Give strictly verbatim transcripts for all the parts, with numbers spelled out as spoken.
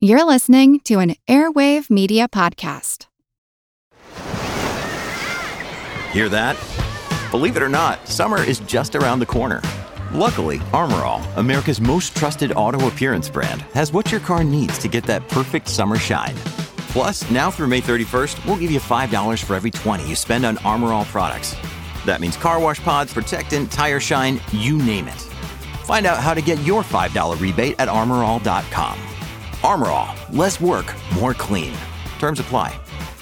You're listening to an Airwave Media Podcast. Hear that? Believe it or not, summer is just around the corner. Luckily, Armor All, America's most trusted auto appearance brand, has what your car needs to get that perfect summer shine. Plus, now through May thirty-first, we'll give you five dollars for every twenty you spend on Armor All products. That means car wash pods, protectant, tire shine, you name it. Find out how to get your five dollars rebate at armor all dot com. Armor All, less work, more clean. Terms apply.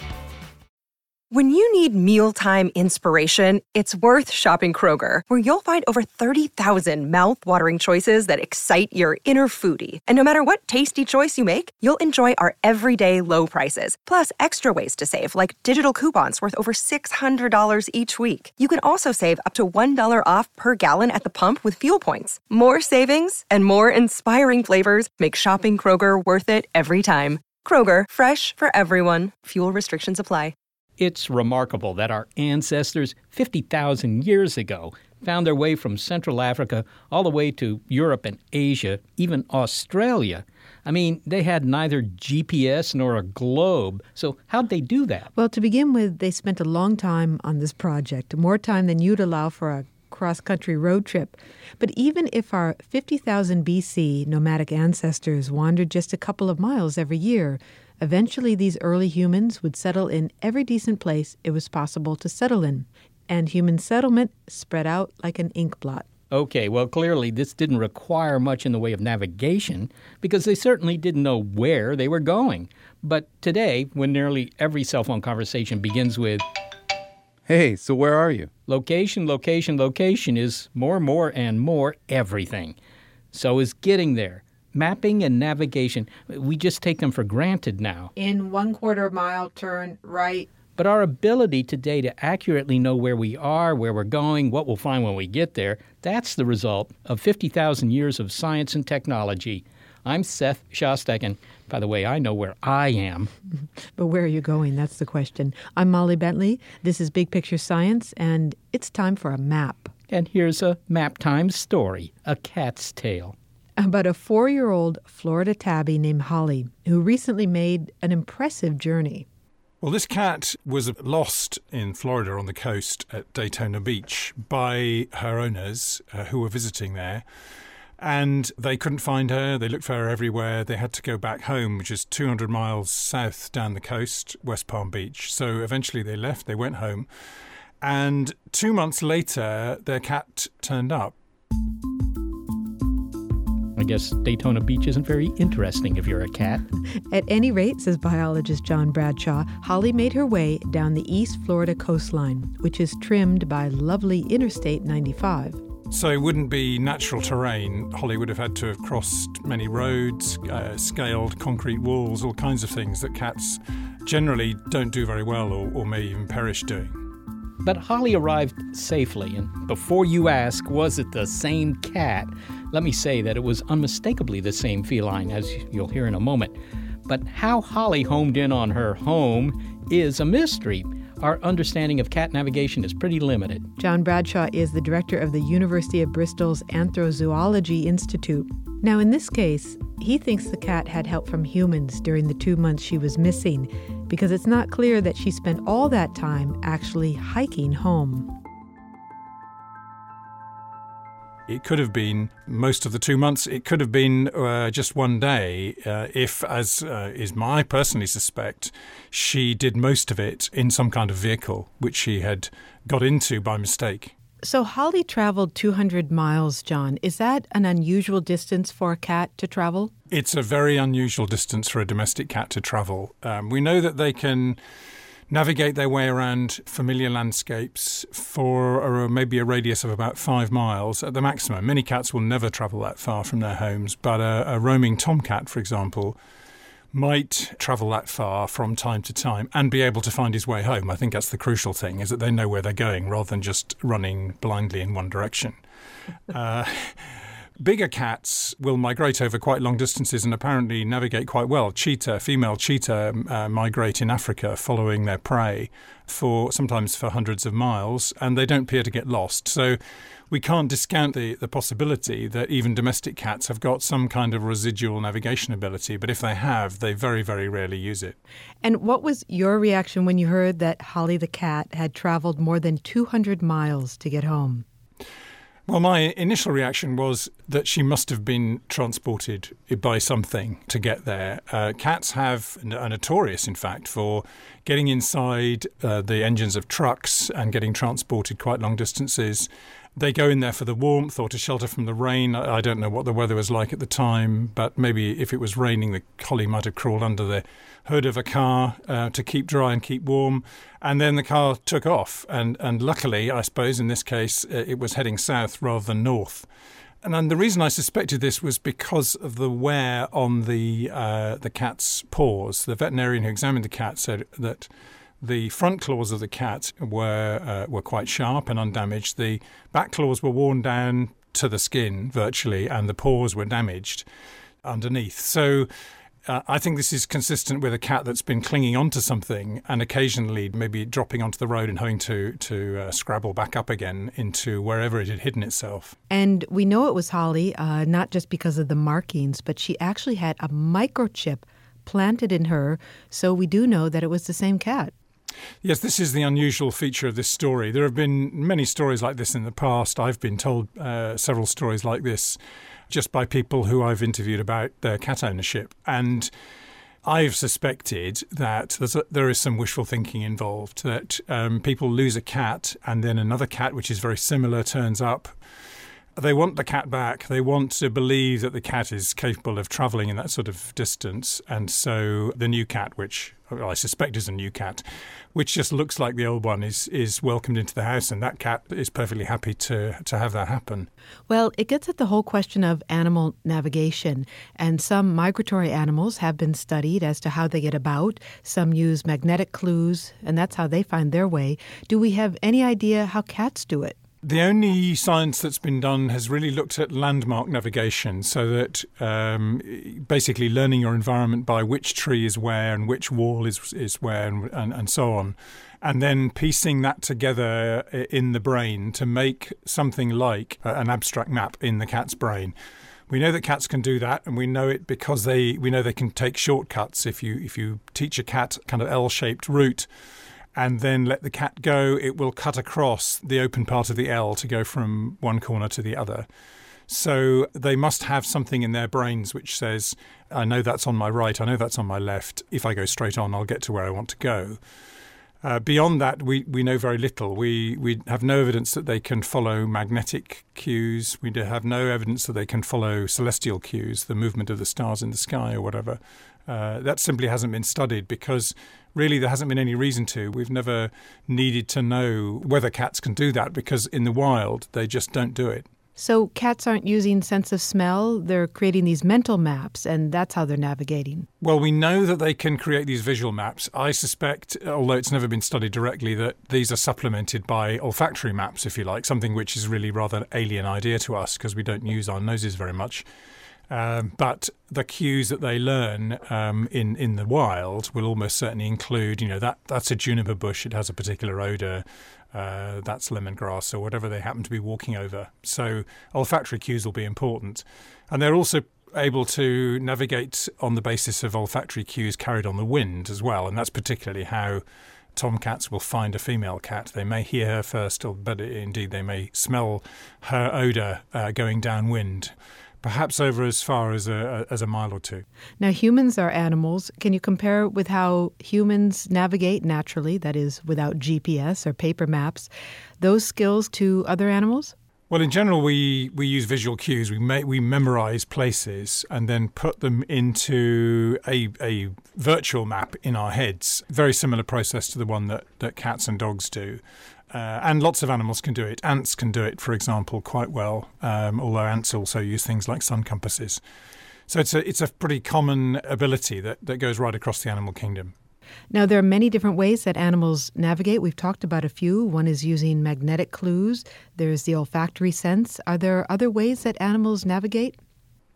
When you need mealtime inspiration, it's worth shopping Kroger, where you'll find over thirty thousand mouth-watering choices that excite your inner foodie. And no matter what tasty choice you make, you'll enjoy our everyday low prices, plus extra ways to save, like digital coupons worth over six hundred dollars each week. You can also save up to one dollar off per gallon at the pump with fuel points. More savings and more inspiring flavors make shopping Kroger worth it every time. Kroger, fresh for everyone. Fuel restrictions apply. It's remarkable that our ancestors fifty thousand years ago found their way from Central Africa all the way to Europe and Asia, even Australia. I mean, they had neither G P S nor a globe. So how'd they do that? Well, to begin with, they spent a long time on this project, more time than you'd allow for a cross-country road trip. But even if our fifty thousand B C nomadic ancestors wandered just a couple of miles every year, eventually these early humans would settle in every decent place it was possible to settle in. And human settlement spread out like an ink blot. Okay, well, clearly this didn't require much in the way of navigation, because they certainly didn't know where they were going. But today, when nearly every cell phone conversation begins with, "Hey, so where are you?" Location, location, location is more, more, and more everything. So is getting there. Mapping and navigation, we just take them for granted now. In one quarter mile, turn right. But our ability today to accurately know where we are, where we're going, what we'll find when we get there, that's the result of fifty thousand years of science and technology. I'm Seth Shostak, and by the way, I know where I am. But where are you going? That's the question. I'm Molly Bentley. This is Big Picture Science, and it's time for a map. And here's a map time story, a cat's tale. About a four-year-old Florida tabby named Holly, who recently made an impressive journey. Well, this cat was lost in Florida on the coast at Daytona Beach by her owners uh, who were visiting there. And they couldn't find her. They looked for her everywhere. They had to go back home, which is two hundred miles south down the coast, West Palm Beach. So eventually they left. They went home. And two months later, their cat turned up. I guess Daytona Beach isn't very interesting if you're a cat. At any rate, says biologist John Bradshaw, Holly made her way down the East Florida coastline, which is trimmed by lovely Interstate ninety-five. So it wouldn't be natural terrain. Holly would have had to have crossed many roads, uh, scaled concrete walls, all kinds of things that cats generally don't do very well or, or may even perish doing. But Holly arrived safely, and before you ask, was it the same cat? Let me say that it was unmistakably the same feline, as you'll hear in a moment. But how Holly homed in on her home is a mystery. Our understanding of cat navigation is pretty limited. John Bradshaw is the director of the University of Bristol's Anthrozoology Institute. Now, in this case, he thinks the cat had help from humans during the two months she was missing, because it's not clear that she spent all that time actually hiking home. It could have been most of the two months. It could have been uh, just one day uh, if, as uh, is my personally suspect, she did most of it in some kind of vehicle, which she had got into by mistake. So Holly traveled two hundred miles, John. Is that an unusual distance for a cat to travel? It's a very unusual distance for a domestic cat to travel. Um, we know that they can navigate their way around familiar landscapes for or maybe a radius of about five miles at the maximum. Many cats will never travel that far from their homes, but a, a roaming tomcat, for example, might travel that far from time to time and be able to find his way home. I think that's the crucial thing, is that they know where they're going rather than just running blindly in one direction. Uh, bigger cats will migrate over quite long distances and apparently navigate quite well. Cheetah, female cheetah uh, migrate in Africa following their prey for sometimes for hundreds of miles, and they don't appear to get lost. So we can't discount the, the possibility that even domestic cats have got some kind of residual navigation ability, but if they have, they very, very rarely use it. And what was your reaction when you heard that Holly the cat had traveled more than two hundred miles to get home? Well, my initial reaction was that she must have been transported by something to get there. Uh, cats have are notorious, in fact, for getting inside uh, the engines of trucks and getting transported quite long distances. They go in there for the warmth or to shelter from the rain. I don't know what the weather was like at the time, but maybe if it was raining, the collie might have crawled under the hood of a car uh, to keep dry and keep warm. And then the car took off. And, and luckily, I suppose in this case, it was heading south rather than north. And, and the reason I suspected this was because of the wear on the uh, the cat's paws. The veterinarian who examined the cat said that the front claws of the cat were uh, were quite sharp and undamaged. The back claws were worn down to the skin virtually, and the paws were damaged underneath. So uh, I think this is consistent with a cat that's been clinging onto something and occasionally maybe dropping onto the road and having to, to uh, scrabble back up again into wherever it had hidden itself. And we know it was Holly, uh, not just because of the markings, but she actually had a microchip planted in her, so we do know that it was the same cat. Yes, this is the unusual feature of this story. There have been many stories like this in the past. I've been told uh, several stories like this just by people who I've interviewed about their cat ownership. And I've suspected that there's a, there is some wishful thinking involved, that um, people lose a cat and then another cat, which is very similar, turns up. They want the cat back. They want to believe that the cat is capable of travelling in that sort of distance. And so the new cat, which well, I suspect is a new cat, which just looks like the old one, is is welcomed into the house. And that cat is perfectly happy to, to have that happen. Well, it gets at the whole question of animal navigation. And some migratory animals have been studied as to how they get about. Some use magnetic clues, and that's how they find their way. Do we have any idea how cats do it? The only science that's been done has really looked at landmark navigation, so that um, basically learning your environment by which tree is where and which wall is is where and, and, and so on, and then piecing that together in the brain to make something like an abstract map in the cat's brain. We know that cats can do that, and we know it because they we know they can take shortcuts. If you if you teach a cat kind of L-shaped route, and then let the cat go, it will cut across the open part of the L to go from one corner to the other. So they must have something in their brains which says, I know that's on my right, I know that's on my left. If I go straight on, I'll get to where I want to go. Uh, beyond that, we, we know very little. We we have no evidence that they can follow magnetic cues. We have no evidence that they can follow celestial cues, the movement of the stars in the sky or whatever. Uh, that simply hasn't been studied because really there hasn't been any reason to. We've never needed to know whether cats can do that because in the wild they just don't do it. So cats aren't using sense of smell. They're creating these mental maps, and that's how they're navigating. Well, we know that they can create these visual maps. I suspect, although it's never been studied directly, that these are supplemented by olfactory maps, if you like, something which is really rather an alien idea to us because we don't use our noses very much. Um, but the cues that they learn um, in, in the wild will almost certainly include, you know, that that's a juniper bush, it has a particular odour, uh, that's lemongrass or whatever they happen to be walking over. So olfactory cues will be important. And they're also able to navigate on the basis of olfactory cues carried on the wind as well. And that's particularly how tomcats will find a female cat. They may hear her first, or, but indeed they may smell her odour uh, going downwind. Perhaps over as far as a, as a mile or two. Now, humans are animals. Can you compare with how humans navigate naturally, that is, without G P S or paper maps, those skills to other animals? Well, in general, we, we use visual cues. We may, we memorize places and then put them into a, a virtual map in our heads. Very similar process to the one that, that cats and dogs do. Uh, and lots of animals can do it. Ants can do it, for example, quite well, um, although ants also use things like sun compasses. So it's a, it's a pretty common ability that, that goes right across the animal kingdom. Now, there are many different ways that animals navigate. We've talked about a few. One is using magnetic clues. There's the olfactory sense. Are there other ways that animals navigate?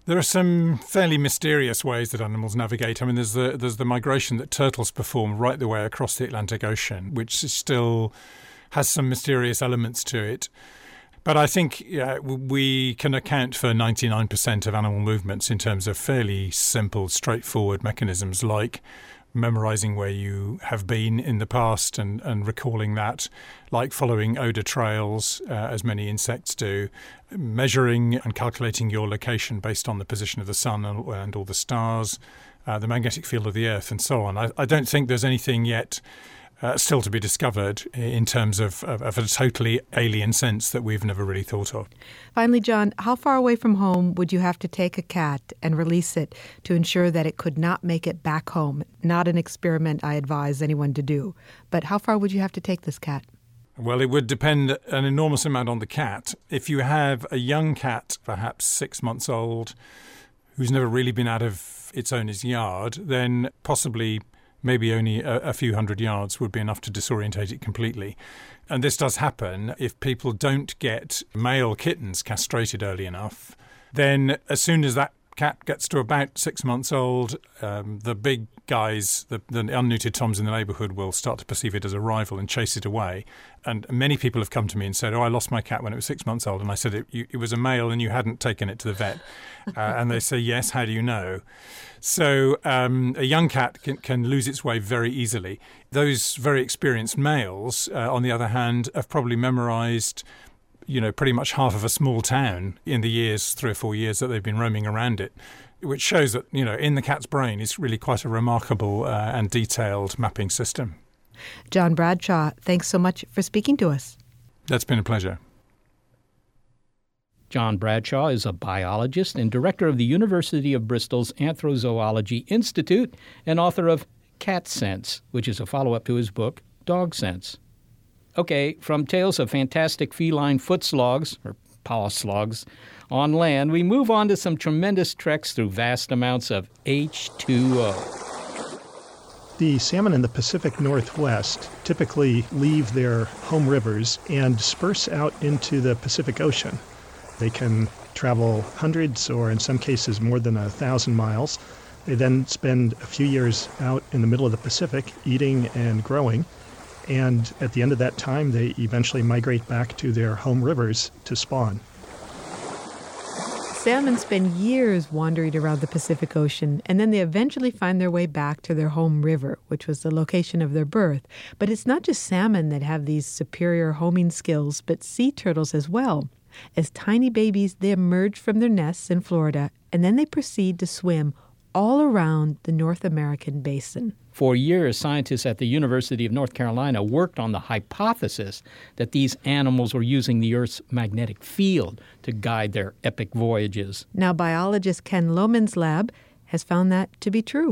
There are some fairly mysterious ways that animals navigate. I mean, there's the there's the migration that turtles perform right the way across the Atlantic Ocean, which is still has some mysterious elements to it. But I think yeah, we can account for ninety-nine percent of animal movements in terms of fairly simple, straightforward mechanisms like memorizing where you have been in the past and, and recalling that, like following odour trails, uh, as many insects do, measuring and calculating your location based on the position of the sun and, and all the stars, uh, the magnetic field of the Earth, and so on. I, I don't think there's anything yet uh, still to be discovered in terms of, of, of a totally alien sense that we've never really thought of. Finally, John, how far away from home would you have to take a cat and release it to ensure that it could not make it back home? Not an experiment I advise anyone to do. But how far would you have to take this cat? Well, it would depend an enormous amount on the cat. If you have a young cat, perhaps six months old, who's never really been out of its owner's yard, then possibly maybe only a, a few hundred yards would be enough to disorientate it completely. And this does happen if people don't get male kittens castrated early enough. Then as soon as that cat gets to about six months old, um, the big guys, the, the unneutered toms in the neighbourhood will start to perceive it as a rival and chase it away. And many people have come to me and said, oh, I lost my cat when it was six months old. And I said, it, you, it was a male and you hadn't taken it to the vet. Uh, and they say, yes, how do you know? So um, a young cat can, can lose its way very easily. Those very experienced males, uh, on the other hand, have probably memorised you know, pretty much half of a small town in the years, three or four years that they've been roaming around it, which shows that, you know, in the cat's brain is really quite a remarkable uh, and detailed mapping system. John Bradshaw, thanks so much for speaking to us. That's been a pleasure. John Bradshaw is a biologist and director of the University of Bristol's Anthrozoology Institute and author of Cat Sense, which is a follow-up to his book, Dog Sense. Okay, from tales of fantastic feline foot slogs, or paw slogs, on land, we move on to some tremendous treks through vast amounts of H two O. The salmon in the Pacific Northwest typically leave their home rivers and disperse out into the Pacific Ocean. They can travel hundreds or in some cases more than a thousand miles. They then spend a few years out in the middle of the Pacific eating and growing. And at the end of that time, they eventually migrate back to their home rivers to spawn. Salmon spend years wandering around the Pacific Ocean, and then they eventually find their way back to their home river, which was the location of their birth. But it's not just salmon that have these superior homing skills, but sea turtles as well. As tiny babies, they emerge from their nests in Florida, and then they proceed to swim all around the North American basin. For years, scientists at the University of North Carolina worked on the hypothesis that these animals were using the Earth's magnetic field to guide their epic voyages. Now, biologist Ken Lohman's lab has found that to be true.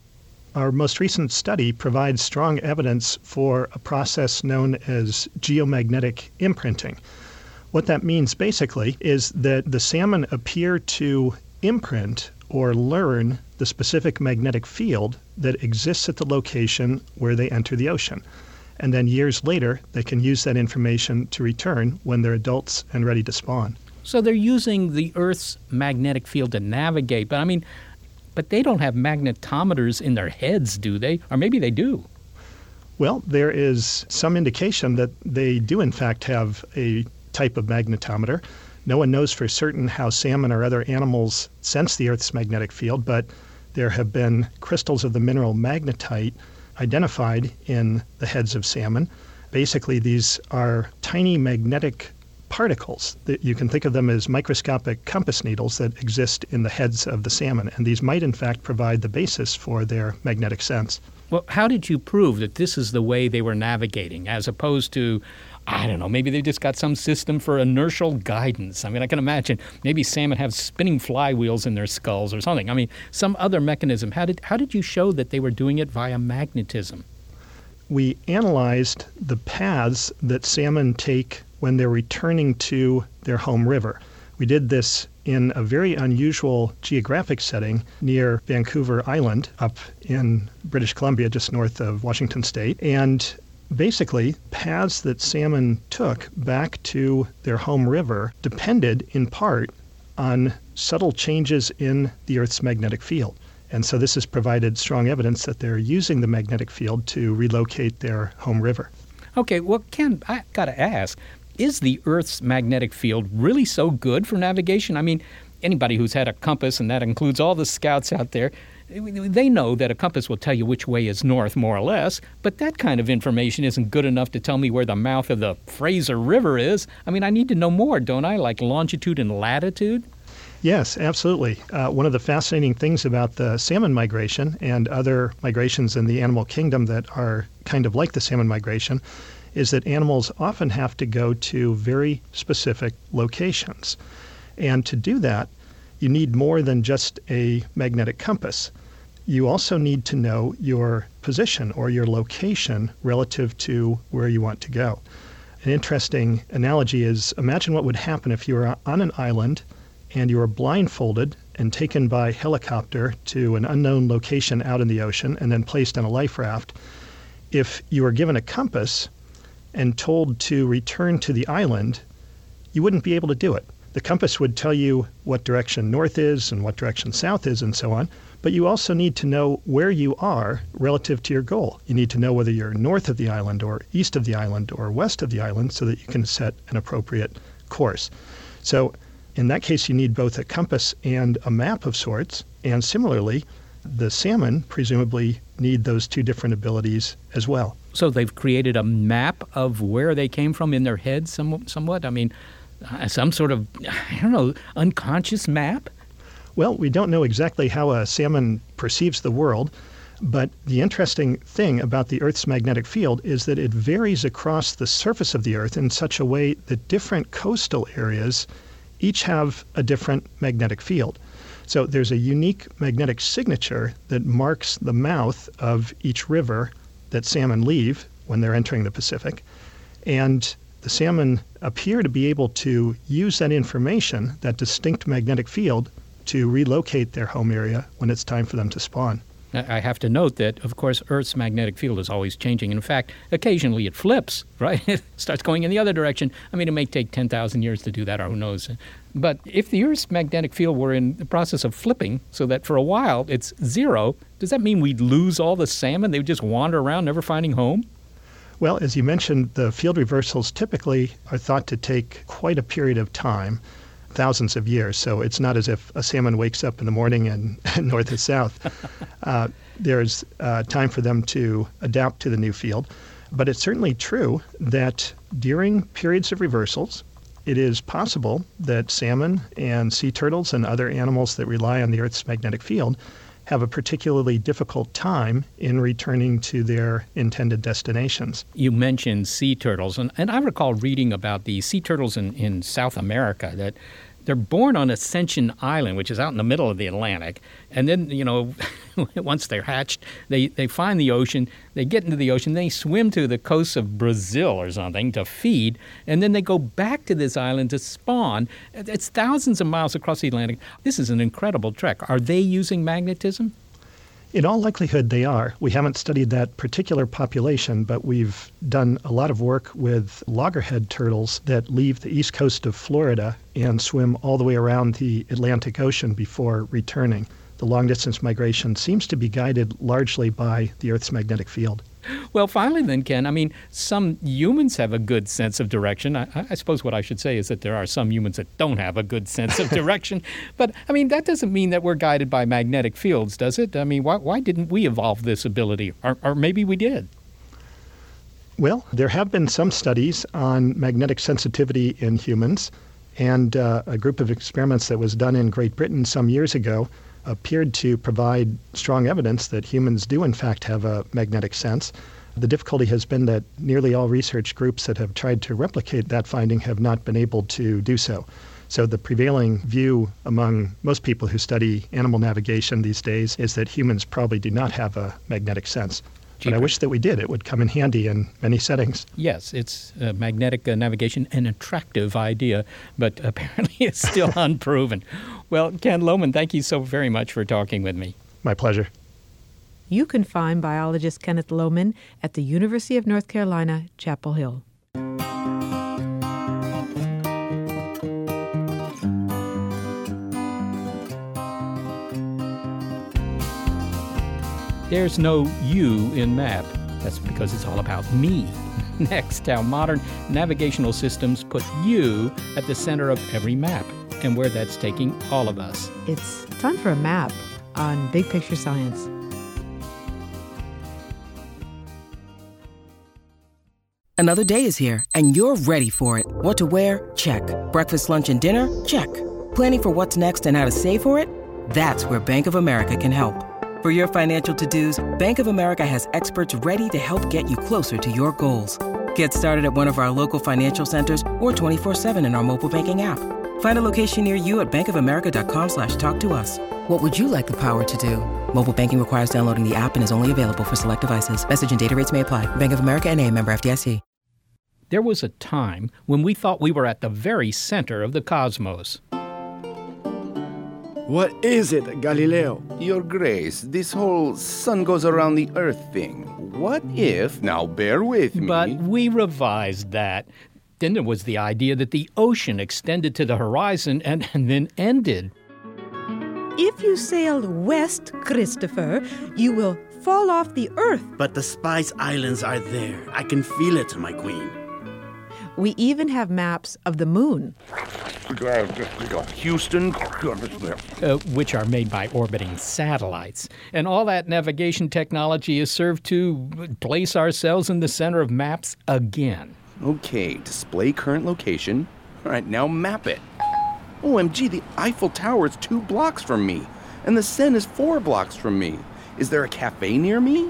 Our most recent study provides strong evidence for a process known as geomagnetic imprinting. What that means basically is that the salmon appear to imprint or learn the specific magnetic field that exists at the location where they enter the ocean. And then years later, they can use that information to return when they're adults and ready to spawn. So they're using the Earth's magnetic field to navigate. But I mean, but they don't have magnetometers in their heads, do they? Or maybe they do. Well, there is some indication that they do in fact have a type of magnetometer. No one knows for certain how salmon or other animals sense the Earth's magnetic field, but there have been crystals of the mineral magnetite identified in the heads of salmon. Basically, these are tiny magnetic particles. That you can think of them as microscopic compass needles that exist in the heads of the salmon, and these might in fact provide the basis for their magnetic sense. Well, how did you prove that this is the way they were navigating, as opposed to, I don't know, maybe they just got some system for inertial guidance? I mean, I can imagine maybe salmon have spinning flywheels in their skulls or something. I mean, some other mechanism. How did how did you show that they were doing it via magnetism? We analyzed the paths that salmon take when they're returning to their home river. We did this in a very unusual geographic setting near Vancouver Island up in British Columbia, just north of Washington State. And basically, paths that salmon took back to their home river depended in part on subtle changes in the Earth's magnetic field. And so this has provided strong evidence that they're using the magnetic field to relocate their home river. Okay, well, Ken, I got to ask, is the Earth's magnetic field really so good for navigation? I mean, anybody who's had a compass, and that includes all the scouts out there, they know that a compass will tell you which way is north, more or less, but that kind of information isn't good enough to tell me where the mouth of the Fraser River is. I mean, I need to know more, don't I, like longitude and latitude? Yes, absolutely. Uh, one of the fascinating things about the salmon migration and other migrations in the animal kingdom that are kind of like the salmon migration is that animals often have to go to very specific locations. And to do that, you need more than just a magnetic compass. You also need to know your position or your location relative to where you want to go. An interesting analogy is, imagine what would happen if you were on an island and you were blindfolded and taken by helicopter to an unknown location out in the ocean and then placed on a life raft. If you were given a compass and told to return to the island, you wouldn't be able to do it. The compass would tell you what direction north is and what direction south is and so on, but you also need to know where you are relative to your goal. You need to know whether you're north of the island or east of the island or west of the island so that you can set an appropriate course. So in that case, you need both a compass and a map of sorts, and similarly, the salmon presumably need those two different abilities as well. So they've created a map of where they came from in their heads somewhat? somewhat? I mean, some sort of, I don't know, unconscious map? Well, we don't know exactly how a salmon perceives the world, but the interesting thing about the Earth's magnetic field is that it varies across the surface of the Earth in such a way that different coastal areas each have a different magnetic field. So there's a unique magnetic signature that marks the mouth of each river that salmon leave when they're entering the Pacific. And the salmon appear to be able to use that information, that distinct magnetic field, to relocate their home area when it's time for them to spawn. I have to note that, of course, Earth's magnetic field is always changing. In fact, occasionally it flips, right? It starts going in the other direction. I mean, it may take ten thousand years to do that, or who knows. But if the Earth's magnetic field were in the process of flipping so that for a while it's zero, does that mean we'd lose all the salmon? They would just wander around, never finding home? Well, as you mentioned, the field reversals typically are thought to take quite a period of time, thousands of years. So it's not as if a salmon wakes up in the morning and north is south. Uh, there's uh, time for them to adapt to the new field. But it's certainly true that during periods of reversals, it is possible that salmon and sea turtles and other animals that rely on the Earth's magnetic field have a particularly difficult time in returning to their intended destinations. You mentioned sea turtles, and, and I recall reading about the sea turtles in, in South America, that they're born on Ascension Island, which is out in the middle of the Atlantic, and then, you know, once they're hatched, they, they find the ocean, they get into the ocean, they swim to the coast of Brazil or something to feed, and then they go back to this island to spawn. It's thousands of miles across the Atlantic. This is an incredible trek. Are they using magnetism? In all likelihood, they are. We haven't studied that particular population, but we've done a lot of work with loggerhead turtles that leave the east coast of Florida and swim all the way around the Atlantic Ocean before returning. The long-distance migration seems to be guided largely by the Earth's magnetic field. Well, finally then, Ken, I mean, some humans have a good sense of direction. I, I suppose what I should say is that there are some humans that don't have a good sense of direction. But, I mean, that doesn't mean that we're guided by magnetic fields, does it? I mean, why, why didn't we evolve this ability? Or, or maybe we did. Well, there have been some studies on magnetic sensitivity in humans, and uh, a group of experiments that was done in Great Britain some years ago appeared to provide strong evidence that humans do in fact have a magnetic sense. The difficulty has been that nearly all research groups that have tried to replicate that finding have not been able to do so. So the prevailing view among most people who study animal navigation these days is that humans probably do not have a magnetic sense. But I wish that we did. It would come in handy in many settings. Yes, it's uh, magnetic uh, navigation, an attractive idea, but apparently it's still unproven. Well, Ken Lohman, thank you so very much for talking with me. My pleasure. You can find biologist Kenneth Lohman at the University of North Carolina, Chapel Hill. There's no you in map. That's because it's all about me. Next, how modern navigational systems put you at the center of every map and where that's taking all of us. It's time for a map on Big Picture Science. Another day is here, and you're ready for it. What to wear? Check. Breakfast, lunch, and dinner? Check. Planning for what's next and how to save for it? That's where Bank of America can help. For your financial to-dos, Bank of America has experts ready to help get you closer to your goals. Get started at one of our local financial centers or twenty-four seven in our mobile banking app. Find a location near you at bankofamerica.com slash talk to us. What would you like the power to do? Mobile banking requires downloading the app and is only available for select devices. Message and data rates may apply. Bank of America N A, member F D I C. There was a time when we thought we were at the very center of the cosmos. What is it, Galileo? Your Grace, this whole sun goes around the earth thing. What if, now bear with me... But we revised that. Then there was the idea that the ocean extended to the horizon and, and then ended. If you sail west, Christopher, you will fall off the earth. But the Spice Islands are there. I can feel it, my queen. We even have maps of the moon. Houston. Uh, which are made by orbiting satellites. And all that navigation technology is served to place ourselves in the center of maps again. Okay, display current location. All right, now map it. O M G, the Eiffel Tower is two blocks from me, and the Seine is four blocks from me. Is there a cafe near me?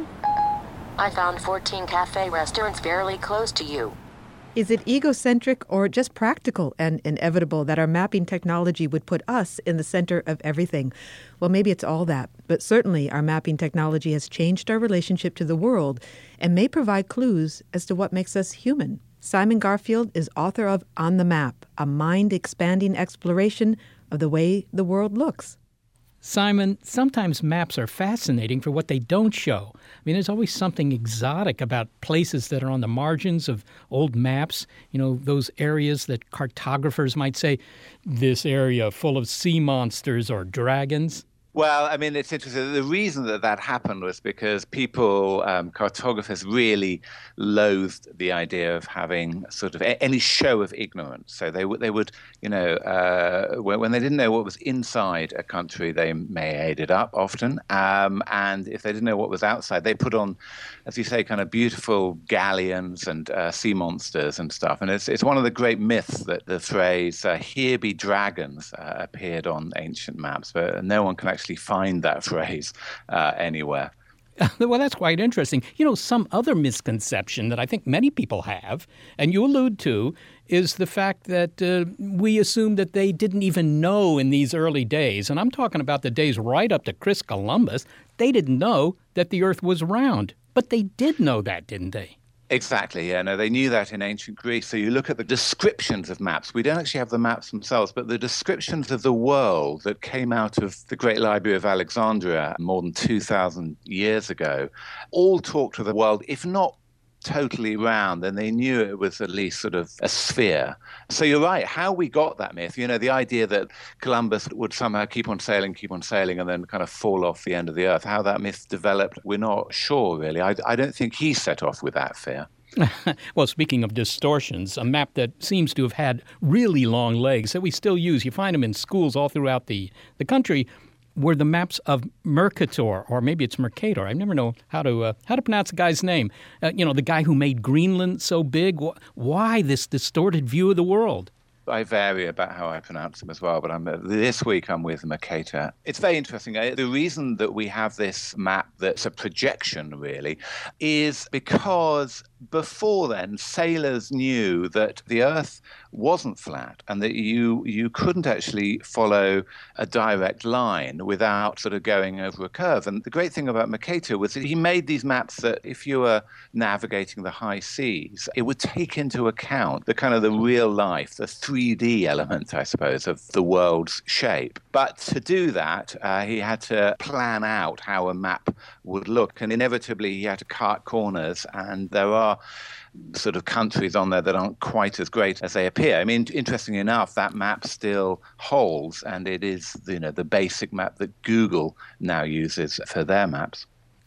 I found fourteen cafe restaurants fairly close to you. Is it egocentric or just practical and inevitable that our mapping technology would put us in the center of everything? Well, maybe it's all that, but certainly our mapping technology has changed our relationship to the world and may provide clues as to what makes us human. Simon Garfield is author of On the Map, a mind-expanding exploration of the way the world looks. Simon, sometimes maps are fascinating for what they don't show. I mean, there's always something exotic about places that are on the margins of old maps. You know, those areas that cartographers might say, this area full of sea monsters or dragons. Well, I mean, it's interesting. The reason that that happened was because people, um, cartographers, really loathed the idea of having sort of a- any show of ignorance. So they would, they would, you know, uh, when, when they didn't know what was inside a country, they made it up often. Um, and if they didn't know what was outside, they put on, as you say, kind of beautiful galleons and uh, sea monsters and stuff. And it's it's one of the great myths that the phrase uh, "here be dragons" uh, appeared on ancient maps, but no one can actually find that phrase uh, anywhere. Well, that's quite interesting. You know, some other misconception that I think many people have, and you allude to, is the fact that uh, we assume that they didn't even know in these early days, and I'm talking about the days right up to Chris Columbus, they didn't know that the Earth was round. But they did know that, didn't they? Exactly, yeah. No, they knew that in ancient Greece. So you look at the descriptions of maps. We don't actually have the maps themselves, but the descriptions of the world that came out of the Great Library of Alexandria more than two thousand years ago all talk to the world, if not totally round, then they knew it was at least sort of a sphere. So you're right, how we got that myth, you know, the idea that Columbus would somehow keep on sailing, keep on sailing, and then kind of fall off the end of the earth, how that myth developed, we're not sure, really. I, I don't think he set off with that fear. Well, speaking of distortions, a map that seems to have had really long legs that we still use, you find them in schools all throughout the, the country, were the maps of Mercator, or maybe it's Mercator. I never know how to uh, how to pronounce the guy's name. Uh, you know, the guy who made Greenland so big. Why this distorted view of the world? I vary about how I pronounce them as well, but I'm, uh, this week I'm with Mercator. It's very interesting. Uh, the reason that we have this map that's a projection, really, is because before then, sailors knew that the Earth wasn't flat and that you you couldn't actually follow a direct line without sort of going over a curve. And the great thing about Mercator was that he made these maps that if you were navigating the high seas, it would take into account the kind of the real life, the three D element, I suppose, of the world's shape. But to do that, uh, he had to plan out how a map would look. And inevitably, he had to cut corners. And there are sort of countries on there that aren't quite as great as they appear. I mean, interestingly enough, that map still holds, and it is, you know, the basic map that Google now uses for their maps.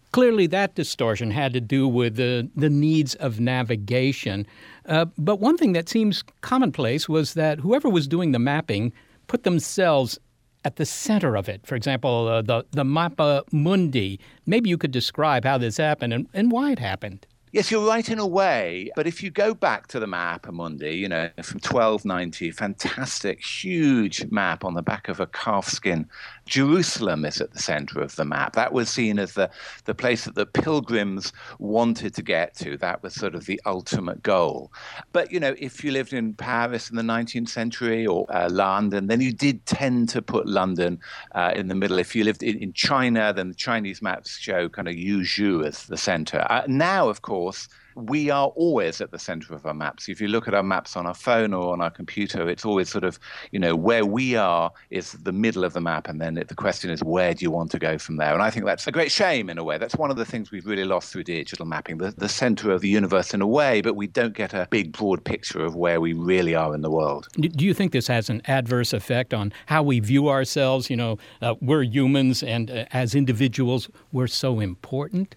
Clearly, that distortion had to do with the, the needs of navigation. Uh, but one thing that seems commonplace was that whoever was doing the mapping put themselves at the center of it. For example, uh, the, the Mappa Mundi. Maybe you could describe how this happened and, and why it happened. Yes, you're right in a way. But if you go back to the Mappa Mundi, you know, from twelve ninety, fantastic, huge map on the back of a calfskin. Jerusalem is at the center of the map. That was seen as the, the place that the pilgrims wanted to get to. That was sort of the ultimate goal. But, you know, if you lived in Paris in the nineteenth century or uh, London, then you did tend to put London uh, in the middle. If you lived in, in China, then the Chinese maps show kind of Yuzhou as the center. Uh, now, of course, we are always at the center of our maps. If you look at our maps on our phone or on our computer, it's always sort of, you know, where we are is the middle of the map. And then it, the question is, where do you want to go from there? And I think that's a great shame in a way. That's one of the things we've really lost through digital mapping, the, the center of the universe in a way, but we don't get a big, broad picture of where we really are in the world. Do you think this has an adverse effect on how we view ourselves? You know, uh, we're humans, and uh, as individuals, we're so important.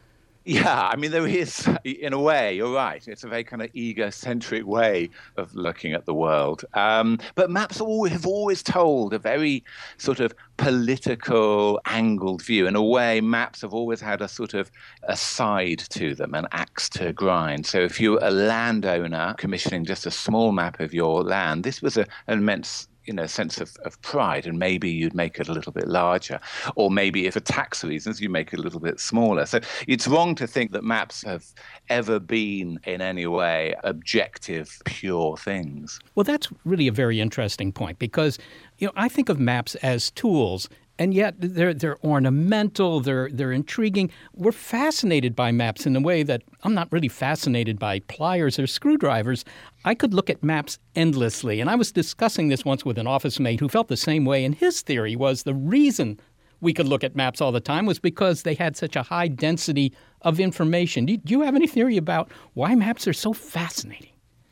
Yeah, I mean, there is, in a way, you're right. It's a very kind of egocentric way of looking at the world. Um, but maps always, have always told a very sort of political, angled view. In a way, maps have always had a sort of a side to them, an axe to grind. So if you're a landowner commissioning just a small map of your land, this was a, an immense you know, sense of, of pride, and maybe you'd make it a little bit larger. Or maybe if for tax reasons, you make it a little bit smaller. So it's wrong to think that maps have ever been in any way objective, pure things. Well, that's really a very interesting point because, you know, I think of maps as tools. And yet they're they're ornamental, they're they're intriguing. We're fascinated by maps in a way that I'm not really fascinated by pliers or screwdrivers. I could look at maps endlessly. And I was discussing this once with an office mate who felt the same way. And his theory was the reason we could look at maps all the time was because they had such a high density of information. Do you, do you have any theory about why maps are so fascinating?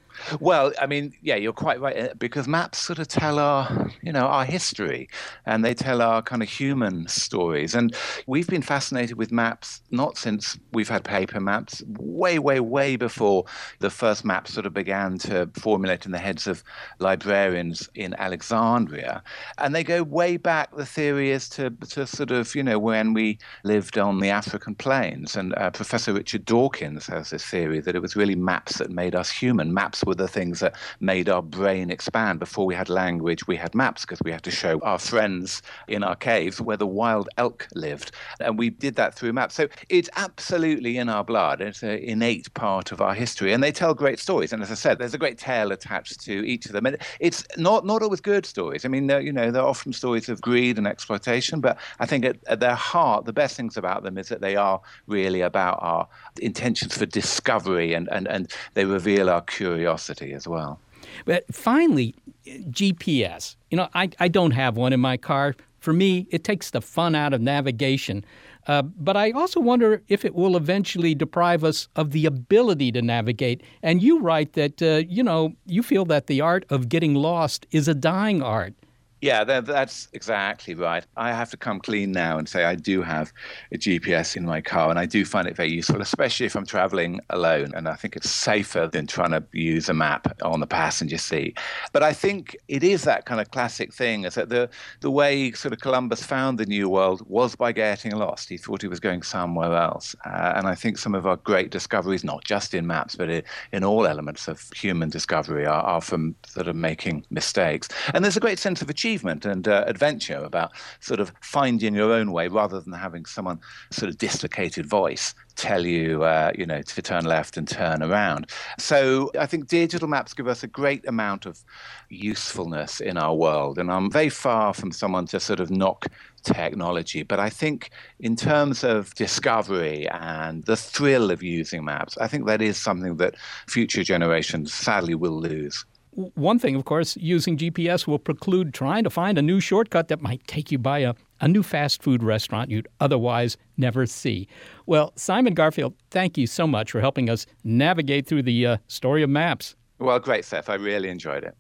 Well, I mean, yeah, you're quite right, because maps sort of tell our, you know, our history, and they tell our kind of human stories. And we've been fascinated with maps not since we've had paper maps, way, way, way before the first maps sort of began to formulate in the heads of librarians in Alexandria. And they go way back, the theory is to, to sort of, you know, when we lived on the African plains. And uh, Professor Richard Dawkins has this theory that it was really maps that made us human. Maps were the things that made our brain expand. Before we had language, we had maps because we had to show our friends in our caves where the wild elk lived. And we did that through maps. So it's absolutely in our blood. It's an innate part of our history. And they tell great stories. And as I said, there's a great tale attached to each of them. And it's not, not always good stories. I mean, you know, they're often stories of greed and exploitation. But I think at, at their heart, the best things about them is that they are really about our intentions for discovery, and, and, and they reveal our curiosity as well. But finally, G P S. You know, I, I don't have one in my car. For me, it takes the fun out of navigation. Uh, but I also wonder if it will eventually deprive us of the ability to navigate. And you write that, uh, you know, you feel that the art of getting lost is a dying art. Yeah, that, that's exactly right. I have to come clean now and say I do have a G P S in my car, and I do find it very useful, especially if I'm traveling alone. And I think it's safer than trying to use a map on the passenger seat. But I think it is that kind of classic thing, is that the, the way sort of Columbus found the New World was by getting lost. He thought he was going somewhere else. Uh, and I think some of our great discoveries, not just in maps, but in, in all elements of human discovery, are, are from sort of making mistakes. And there's a great sense of achievement and uh, adventure about sort of finding your own way rather than having someone sort of dislocated voice tell you, uh, you know, to turn left and turn around. So I think digital maps give us a great amount of usefulness in our world. And I'm very far from someone to sort of knock technology. But I think in terms of discovery and the thrill of using maps, I think that is something that future generations sadly will lose. One thing, of course, using G P S will preclude trying to find a new shortcut that might take you by a, a new fast food restaurant you'd otherwise never see. Well, Simon Garfield, thank you so much for helping us navigate through the uh, story of maps. Well, great, Seth. I really enjoyed it.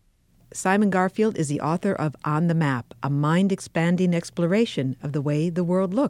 Simon Garfield is the author of On the Map, a mind-expanding exploration of the way the world looks.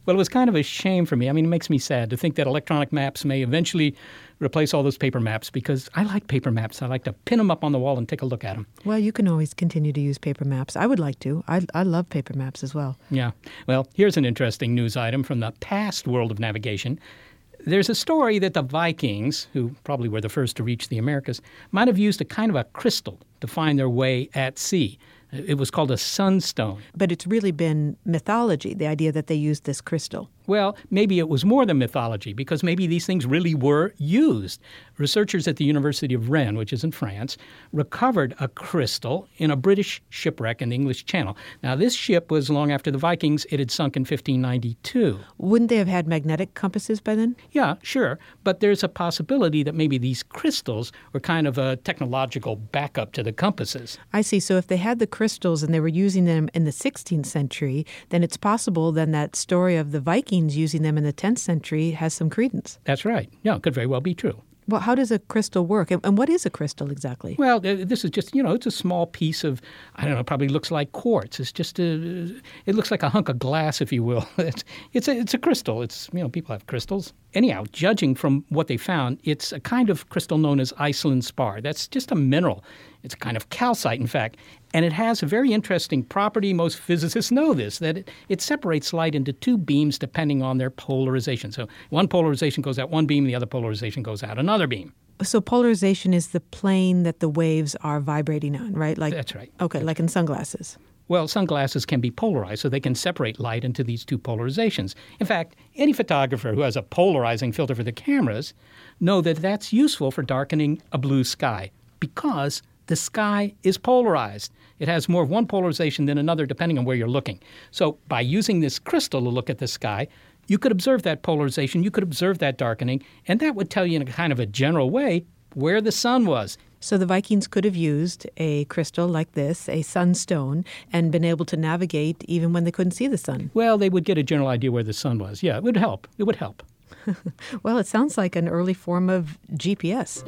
Well, it was kind of a shame for me. I mean, it makes me sad to think that electronic maps may eventually replace all those paper maps, because I like paper maps. I like to pin them up on the wall and take a look at them. Well, you can always continue to use paper maps. I would like to. I, I love paper maps as well. Yeah. Well, here's an interesting news item from the past world of navigation. There's a story that the Vikings, who probably were the first to reach the Americas, might have used a kind of a crystal to find their way at sea. It was called a sunstone. But it's really been mythology, the idea that they used this crystal. Well, maybe it was more than mythology, because maybe these things really were used. Researchers at the University of Rennes, which is in France, recovered a crystal in a British shipwreck in the English Channel. Now, this ship was long after the Vikings. It had sunk in fifteen ninety-two. Wouldn't they have had magnetic compasses by then? Yeah, sure. But there's a possibility that maybe these crystals were kind of a technological backup to the compasses. I see. So if they had the crystals and they were using them in the sixteenth century, then it's possible then that story of the Vikings using them in the tenth century has some credence. That's right. Yeah, it could very well be true. Well, how does a crystal work? And what is a crystal exactly? Well, this is just, you know, it's a small piece of, I don't know, probably looks like quartz. It's just a, it looks like a hunk of glass, if you will. It's, it's, a, it's a crystal. It's, you know, people have crystals. Anyhow, judging from what they found, it's a kind of crystal known as Iceland spar. That's just a mineral. It's a kind of calcite, in fact. And it has a very interesting property. Most physicists know this, that it, it separates light into two beams depending on their polarization. So one polarization goes out one beam, the other polarization goes out another beam. So polarization is the plane that the waves are vibrating on, right? Like That's right. Okay, That's like in sunglasses. Well, sunglasses can be polarized, so they can separate light into these two polarizations. In fact, any photographer who has a polarizing filter for the cameras know that that's useful for darkening a blue sky, because the sky is polarized. It has more of one polarization than another depending on where you're looking. So by using this crystal to look at the sky, you could observe that polarization, you could observe that darkening, and that would tell you in a kind of a general way where the sun was. So the Vikings could have used a crystal like this, a sunstone, and been able to navigate even when they couldn't see the sun. Well, they would get a general idea where the sun was. Yeah, it would help. It would help. Well, it sounds like an early form of G P S.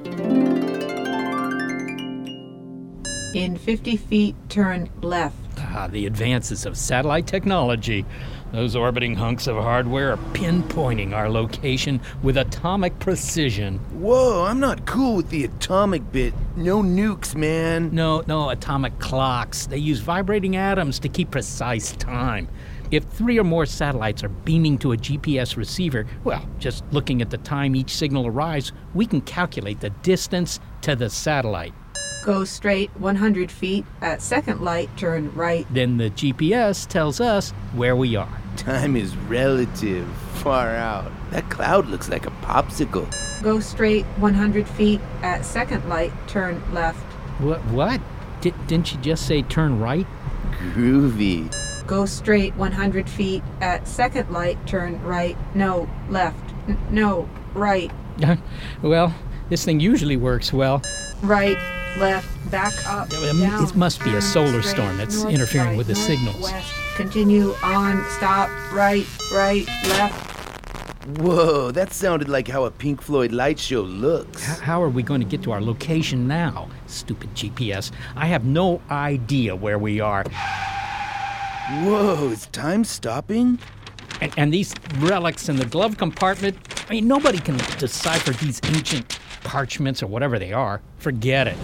In fifty feet, turn left. Ah, the advances of satellite technology. Those orbiting hunks of hardware are pinpointing our location with atomic precision. Whoa, I'm not cool with the atomic bit. No nukes, man. No, no, atomic clocks. They use vibrating atoms to keep precise time. If three or more satellites are beaming to a G P S receiver, well, just looking at the time each signal arrives, we can calculate the distance to the satellite. Go straight one hundred feet. At second light, turn right. Then the G P S tells us where we are. Time is relative. Far out. That cloud looks like a popsicle. Go straight one hundred feet. At second light, turn left. What? What? D- didn't you just say turn right? Groovy. Go straight one hundred feet. At second light, turn right. No, left. N- no, right. Well, this thing usually works well. Right, left, back up, down. It must be a solar storm that's north, interfering right, with the north, signals. West. Continue on, stop, right, right, left. Whoa, that sounded like how a Pink Floyd light show looks. H- how are we going to get to our location now? Stupid G P S. I have no idea where we are. Whoa, is time stopping? And, and these relics in the glove compartment, I mean, nobody can decipher these ancient parchments or whatever they are. Forget it.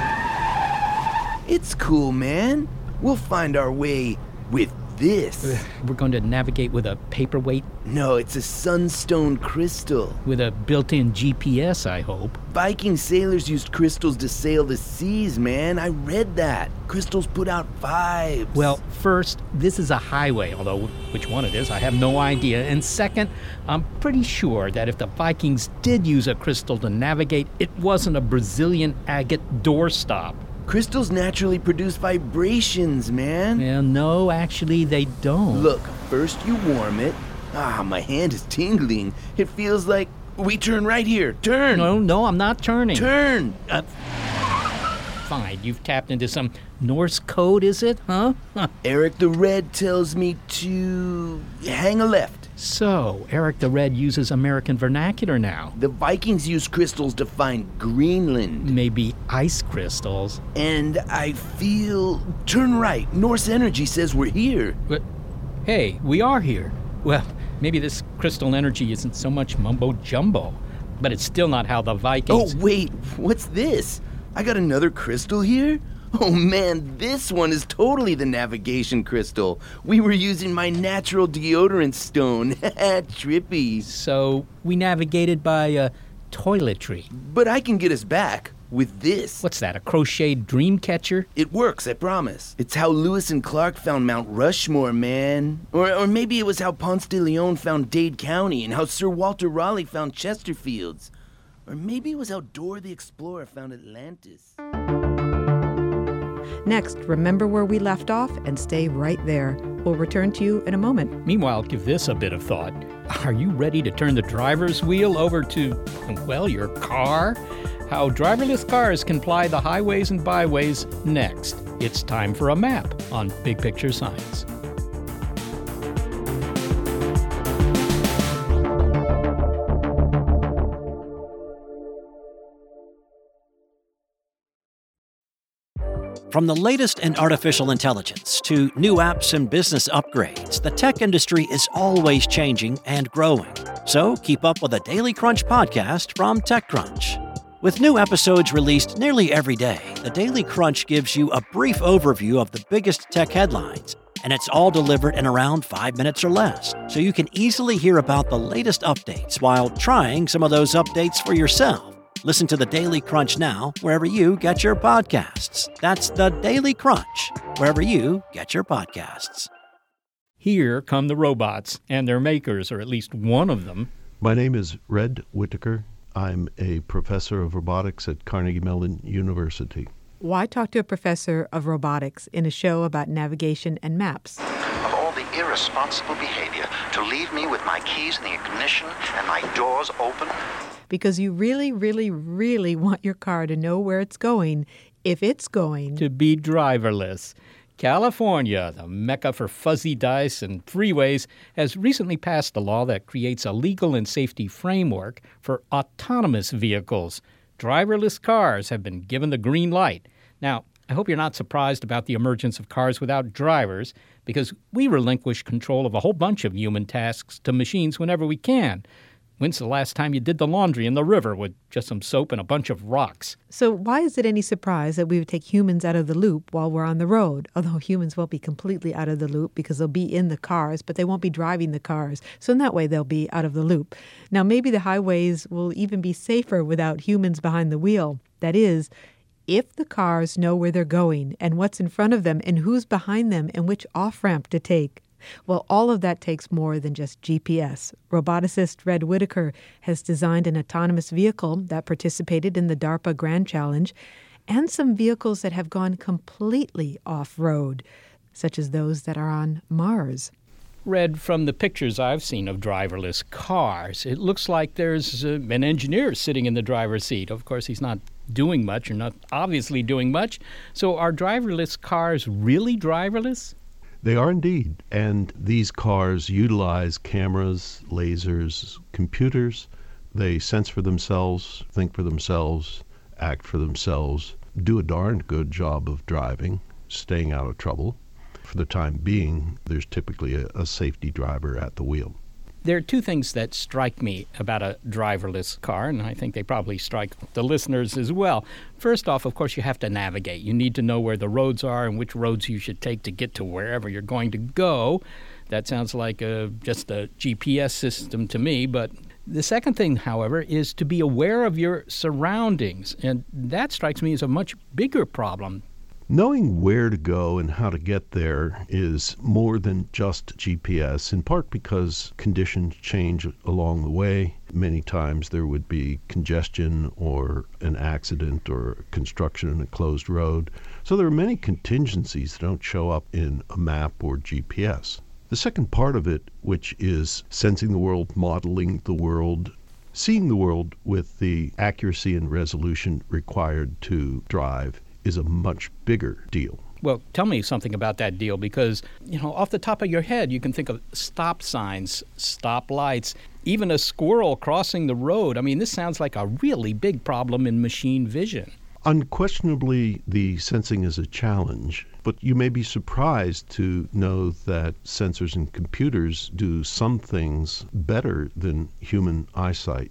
It's cool, man. We'll find our way with this. We're going to navigate with a paperweight? No, it's a sunstone crystal. With a built-in G P S, I hope. Viking sailors used crystals to sail the seas, man. I read that. Crystals put out vibes. Well, first, this is a highway, although which one it is, I have no idea. And second, I'm pretty sure that if the Vikings did use a crystal to navigate, it wasn't a Brazilian agate doorstop. Crystals naturally produce vibrations, man. Well, no, actually, they don't. Look, first you warm it. Ah, my hand is tingling. It feels like we turn right here. Turn. No, no, I'm not turning. Turn. Uh, fine, you've tapped into some Norse code, is it? Huh? huh? Eric the Red tells me to hang a left. So, Eric the Red uses American vernacular now. The Vikings used crystals to find Greenland. Maybe ice crystals. And I feel... Turn right. Norse energy says we're here. But, hey, we are here. Well, Maybe this crystal energy isn't so much mumbo-jumbo, but it's still not how the Vikings... Oh, wait, what's this? I got another crystal here? Oh man, this one is totally the navigation crystal. We were using my natural deodorant stone. Trippy. So we navigated by uh, toiletry. But I can get us back with this. What's that, a crocheted dream catcher? It works, I promise. It's how Lewis and Clark found Mount Rushmore, man. Or, or maybe it was how Ponce de Leon found Dade County and how Sir Walter Raleigh found Chesterfields. Or maybe it was how Dora the Explorer found Atlantis. Next, remember where we left off and stay right there. We'll return to you in a moment. Meanwhile, give this a bit of thought. Are you ready to turn the driver's wheel over to, well, your car? How driverless cars can ply the highways and byways next. It's time for a map on Big Picture Science. From the latest in artificial intelligence to new apps and business upgrades, the tech industry is always changing and growing. So keep up with the Daily Crunch podcast from TechCrunch. With new episodes released nearly every day, the Daily Crunch gives you a brief overview of the biggest tech headlines, and it's all delivered in around five minutes or less, so you can easily hear about the latest updates while trying some of those updates for yourself. Listen to the Daily Crunch now, wherever you get your podcasts. That's the Daily Crunch, wherever you get your podcasts. Here come the robots and their makers, or at least one of them. My name is Red Whittaker. I'm a professor of robotics at Carnegie Mellon University. Why talk to a professor of robotics in a show about navigation and maps? Of all the irresponsible behavior to leave me with my keys in the ignition and my doors open. Because you really, really, really want your car to know where it's going, if it's going to be driverless. California, the mecca for fuzzy dice and freeways, has recently passed a law that creates a legal and safety framework for autonomous vehicles. Driverless cars have been given the green light. Now, I hope you're not surprised about the emergence of cars without drivers, because we relinquish control of a whole bunch of human tasks to machines whenever we can. When's the last time you did the laundry in the river with just some soap and a bunch of rocks? So why is it any surprise that we would take humans out of the loop while we're on the road? Although humans won't be completely out of the loop because they'll be in the cars, but they won't be driving the cars. So in that way, they'll be out of the loop. Now, maybe the highways will even be safer without humans behind the wheel. That is, if the cars know where they're going and what's in front of them and who's behind them and which off-ramp to take. Well, all of that takes more than just G P S. Roboticist Red Whittaker has designed an autonomous vehicle that participated in the DARPA Grand Challenge and some vehicles that have gone completely off-road, such as those that are on Mars. Red, from the pictures I've seen of driverless cars, it looks like there's uh, an engineer sitting in the driver's seat. Of course, he's not doing much, or not obviously doing much. So are driverless cars really driverless? They are indeed, and these cars utilize cameras, lasers, computers. They sense for themselves, think for themselves, act for themselves, do a darn good job of driving, staying out of trouble. For the time being, there's typically a, a safety driver at the wheel. There are two things that strike me about a driverless car, and I think they probably strike the listeners as well. First off, of course, you have to navigate. You need to know where the roads are and which roads you should take to get to wherever you're going to go. That sounds like a, just a G P S system to me. But the second thing, however, is to be aware of your surroundings, and that strikes me as a much bigger problem. Knowing where to go and how to get there is more than just G P S, in part because conditions change along the way. Many times there would be congestion or an accident or construction in a closed road. So there are many contingencies that don't show up in a map or G P S. The second part of it, which is sensing the world, modeling the world, seeing the world with the accuracy and resolution required to drive, is a much bigger deal. Well, tell me something about that deal, because, you know, off the top of your head, you can think of stop signs, stop lights, even a squirrel crossing the road. I mean, this sounds like a really big problem in machine vision. Unquestionably, the sensing is a challenge. But you may be surprised to know that sensors and computers do some things better than human eyesight.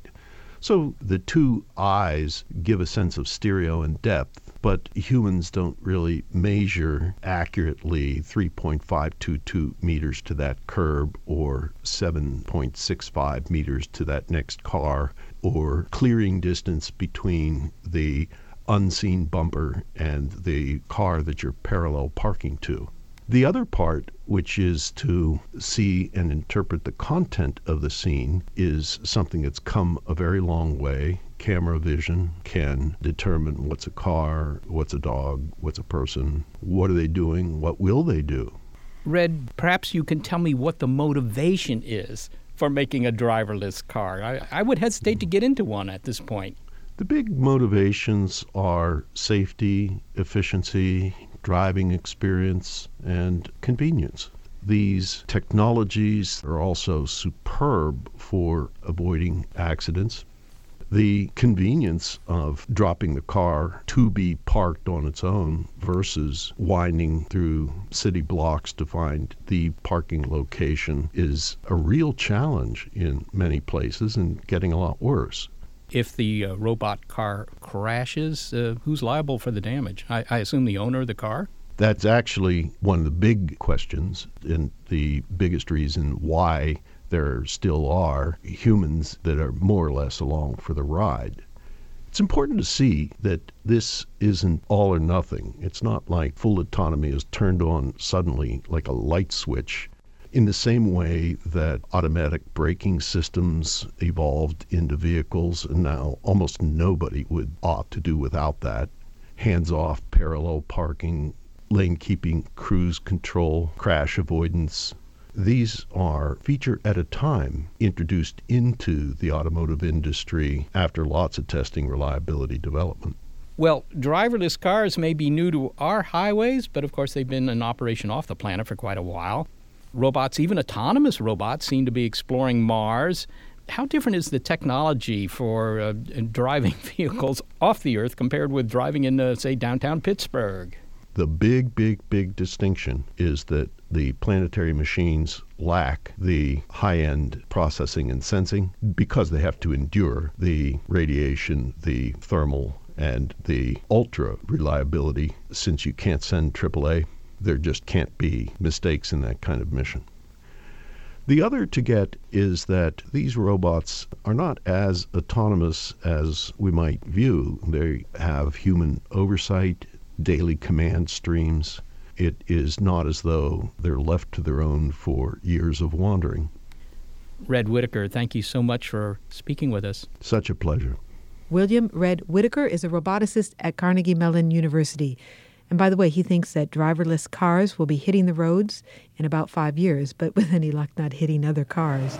So the two eyes give a sense of stereo and depth, but humans don't really measure accurately three point five two two meters to that curb or seven point six five meters to that next car, or clearing distance between the unseen bumper and the car that you're parallel parking to. The other part, which is to see and interpret the content of the scene, is something that's come a very long way. Camera vision can determine what's a car, what's a dog, what's a person, what are they doing, what will they do. Red, perhaps you can tell me what the motivation is for making a driverless car. I, I would hesitate to get into one at this point. The big motivations are safety, efficiency, driving experience, and convenience. These technologies are also superb for avoiding accidents. The convenience of dropping the car to be parked on its own versus winding through city blocks to find the parking location is a real challenge in many places and getting a lot worse. If the uh, robot car crashes, uh, who's liable for the damage? I, I assume the owner of the car? That's actually one of the big questions and the biggest reason why there still are humans that are more or less along for the ride. It's important to see that this isn't all or nothing. It's not like full autonomy is turned on suddenly like a light switch. In the same way that automatic braking systems evolved into vehicles, and now almost nobody would opt to do without that. Hands-off parallel parking, lane keeping, cruise control, crash avoidance. These are feature at a time introduced into the automotive industry after lots of testing reliability development. Well, driverless cars may be new to our highways, but of course they've been in operation off the planet for quite a while. Robots, even autonomous robots, seem to be exploring Mars. How different is the technology for uh, driving vehicles off the Earth compared with driving in, uh, say, downtown Pittsburgh? The big, big, big distinction is that the planetary machines lack the high-end processing and sensing because they have to endure the radiation, the thermal, and the ultra reliability. Since you can't send triple A, there just can't be mistakes in that kind of mission. The other to get is that these robots are not as autonomous as we might view. They have human oversight, daily command streams. It is not as though they're left to their own for years of wandering. Red Whittaker, thank you so much for speaking with us. Such a pleasure. William Red Whittaker is a roboticist at Carnegie Mellon University. And by the way, he thinks that driverless cars will be hitting the roads in about five years, but with any luck, not hitting other cars.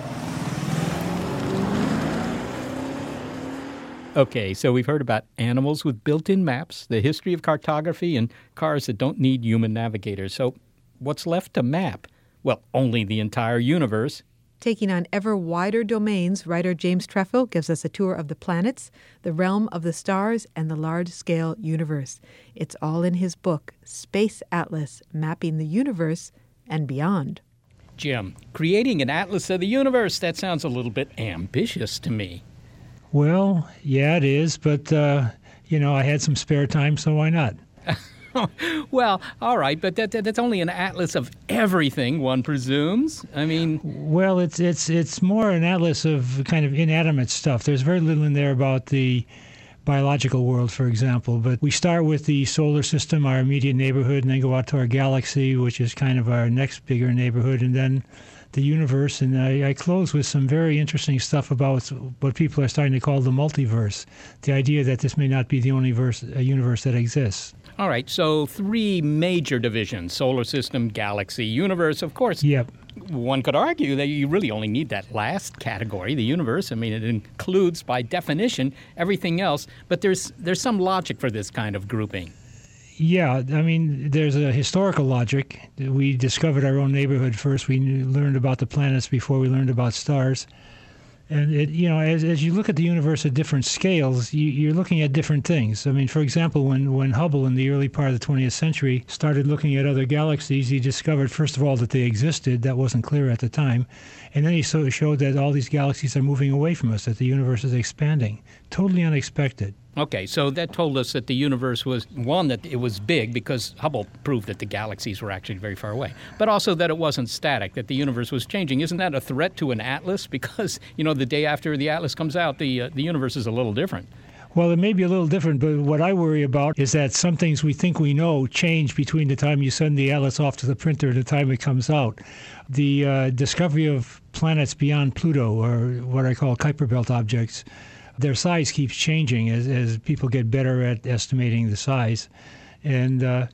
Okay, so we've heard about animals with built-in maps, the history of cartography, and cars that don't need human navigators. So what's left to map? Well, only the entire universe. Taking on ever wider domains, writer James Treffill gives us a tour of the planets, the realm of the stars, and the large-scale universe. It's all in his book, Space Atlas, Mapping the Universe and Beyond. Jim, creating an atlas of the universe, that sounds a little bit ambitious to me. Well, yeah, it is, but, uh, you know, I had some spare time, so why not? Well, all right, but that, that that's only an atlas of everything, one presumes. I mean... Well, it's it's it's more an atlas of kind of inanimate stuff. There's very little in there about the biological world, for example, but we start with the solar system, our immediate neighborhood, and then go out to our galaxy, which is kind of our next bigger neighborhood, and then the universe. And I, I close with some very interesting stuff about what people are starting to call the multiverse, the idea that this may not be the only verse, a universe that exists. All right, so three major divisions, solar system, galaxy, universe. Of course, yep. One could argue that you really only need that last category, the universe. I mean, it includes, by definition, everything else. But there's there's some logic for this kind of grouping. Yeah, I mean, there's a historical logic. We discovered our own neighborhood first. We knew, learned about the planets before we learned about stars. And, it, you know, as, as you look at the universe at different scales, you, you're looking at different things. I mean, for example, when, when Hubble in the early part of the twentieth century started looking at other galaxies, he discovered, first of all, that they existed. That wasn't clear at the time. And then he sort of showed that all these galaxies are moving away from us, that the universe is expanding. Totally unexpected. Okay, so that told us that the universe was, one, that it was big because Hubble proved that the galaxies were actually very far away, but also that it wasn't static, that the universe was changing. Isn't that a threat to an atlas? Because, you know, the day after the atlas comes out, the uh, the universe is a little different. Well, it may be a little different, but what I worry about is that some things we think we know change between the time you send the atlas off to the printer and the time it comes out. The uh, discovery of planets beyond Pluto, or what I call Kuiper Belt objects, their size keeps changing as, as people get better at estimating the size. And uh,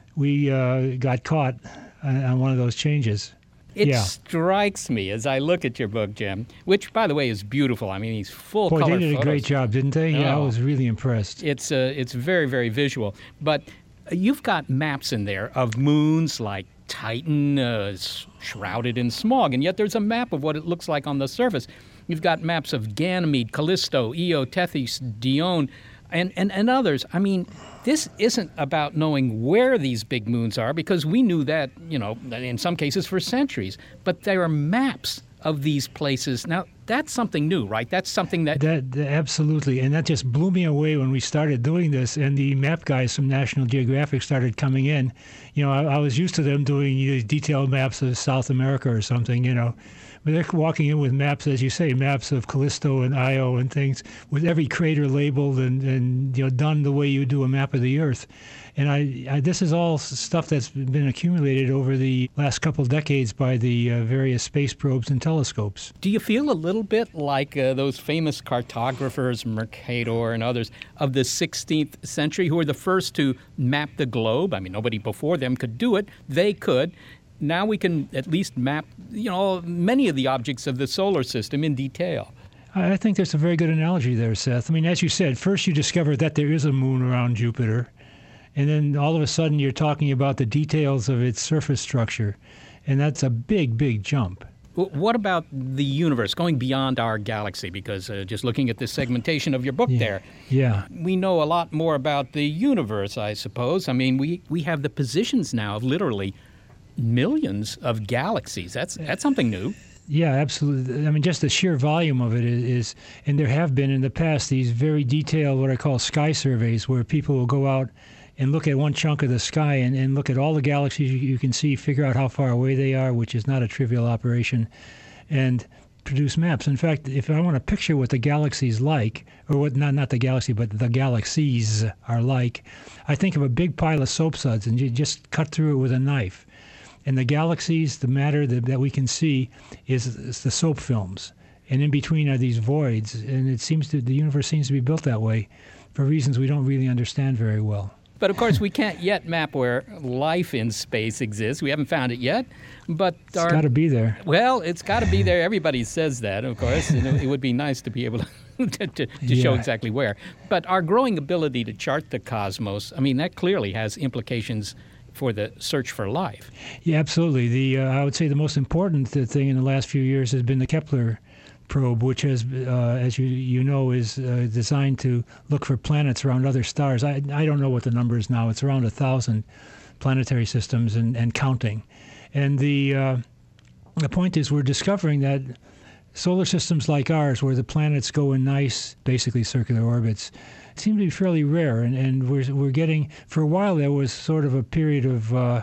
we uh, got caught on, on one of those changes. It yeah. strikes me as I look at your book, Jim, which, by the way, is beautiful. I mean, he's full Boy, color they did photos. a great job, didn't they? No. Yeah, I was really impressed. It's uh, it's very, very visual. But you've got maps in there of moons like Titan, uh, shrouded in smog, and yet there's a map of what it looks like on the surface. You've got maps of Ganymede, Callisto, Io, Tethys, Dione, and, and, and others. I mean, this isn't about knowing where these big moons are, because we knew that, you know, in some cases for centuries. But there are maps of these places. Now, that's something new, right? That's something that... that... That absolutely. And that just blew me away when we started doing this, and the map guys from National Geographic started coming in. You know, I, I was used to them doing these detailed maps of South America or something, you know. But they're walking in with maps, as you say, maps of Callisto and Io and things, with every crater labeled and, and you know, done the way you do a map of the Earth. And I, I this is all stuff that's been accumulated over the last couple of decades by the uh, various space probes and telescopes. Do you feel a little bit like uh, those famous cartographers, Mercator and others, of the sixteenth century, who were the first to map the globe? I mean, nobody before them could do it. They could. Now we can at least map, you know, many of the objects of the solar system in detail. I think there's a very good analogy there, Seth. I mean, as you said, first you discover that there is a moon around Jupiter, and then all of a sudden you're talking about the details of its surface structure, and that's a big, big jump. What about the universe, going beyond our galaxy? Because uh, just looking at the segmentation of your book yeah. there, yeah. we know a lot more about the universe, I suppose. I mean, we, we have the positions now of literally millions of galaxies. That's that's something new. Yeah, absolutely. I mean, just the sheer volume of it is, is, and there have been in the past these very detailed, what I call sky surveys, where people will go out and look at one chunk of the sky and, and look at all the galaxies you, you can see, figure out how far away they are, which is not a trivial operation, and produce maps. In fact, if I want to picture what the galaxy's like, or what not not the galaxy, but the galaxies are like, I think of a big pile of soap suds, and you just cut through it with a knife. And the galaxies, the matter that, that we can see, is, is the soap films. And in between are these voids. And it seems to, the universe seems to be built that way for reasons we don't really understand very well. But, of course, we can't yet map where life in space exists. We haven't found it yet. But It's got to be there. Well, it's got to be there. Everybody says that, of course. And it would be nice to be able to, to, to yeah. show exactly where. But our growing ability to chart the cosmos, I mean, that clearly has implications for the search for life. Yeah, absolutely. The uh, I would say the most important thing in the last few years has been the Kepler probe, which has, uh, as you you know, is uh, designed to look for planets around other stars. I I don't know what the number is now. It's around a thousand planetary systems and, and counting. And the uh, the point is, we're discovering that solar systems like ours, where the planets go in nice, basically circular orbits, seem to be fairly rare, and, and we're we're getting, for a while there was sort of a period of uh,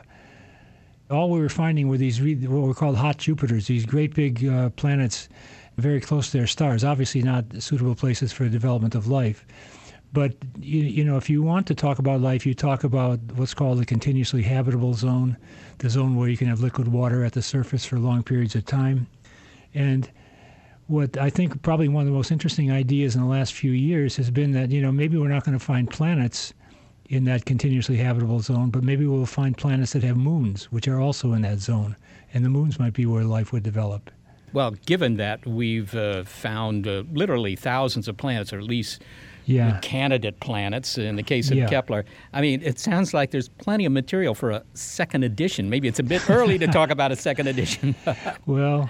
all we were finding were these re, what were called hot Jupiters, these great big uh, planets very close to their stars, obviously not suitable places for the development of life. But you, you know, if you want to talk about life, you talk about what's called the continuously habitable zone, the zone where you can have liquid water at the surface for long periods of time. And what I think probably one of the most interesting ideas in the last few years has been that, you know, maybe we're not going to find planets in that continuously habitable zone, but maybe we'll find planets that have moons, which are also in that zone. And the moons might be where life would develop. Well, given that we've uh, found uh, literally thousands of planets, or at least yeah. candidate planets in the case of yeah. Kepler, I mean, it sounds like there's plenty of material for a second edition. Maybe it's a bit early to talk about a second edition. Well,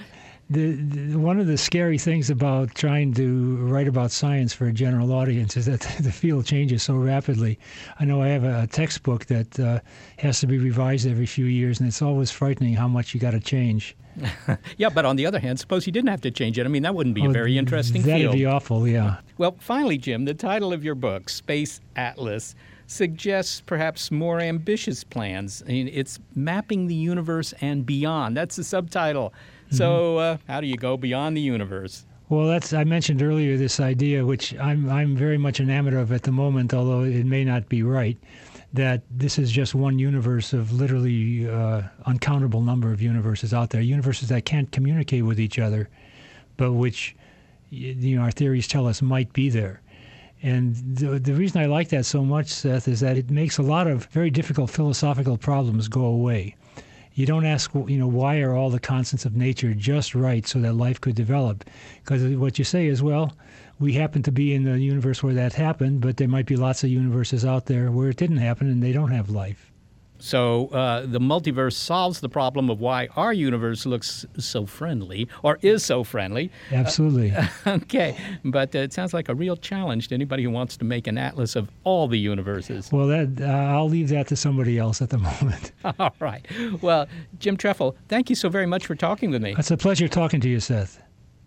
The, the, one of the scary things about trying to write about science for a general audience is that the field changes so rapidly. I know I have a, a textbook that uh, has to be revised every few years, and it's always frightening how much you got to change. Yeah, but on the other hand, suppose you didn't have to change it. I mean, that wouldn't be oh, a very interesting that'd field. That'd be awful, yeah. Well, finally, Jim, the title of your book, Space Atlas, suggests perhaps more ambitious plans. I mean, it's mapping the universe and beyond. That's the subtitle. Mm-hmm. So uh, how do you go beyond the universe? Well, that's I mentioned earlier this idea, which I'm I'm very much enamored of at the moment, although it may not be right, that this is just one universe of literally uh, uncountable number of universes out there, universes that can't communicate with each other, but which, you know, our theories tell us might be there. And the, the reason I like that so much, Seth, is that it makes a lot of very difficult philosophical problems go away. You don't ask, you know, why are all the constants of nature just right so that life could develop? Because what you say is, well, we happen to be in the universe where that happened, but there might be lots of universes out there where it didn't happen and they don't have life. So uh, the multiverse solves the problem of why our universe looks so friendly, or is so friendly. Absolutely. Uh, okay, but uh, it sounds like a real challenge to anybody who wants to make an atlas of all the universes. Well, that uh, I'll leave that to somebody else at the moment. All right. Well, Jim Trefil, thank you so very much for talking with me. It's a pleasure talking to you, Seth.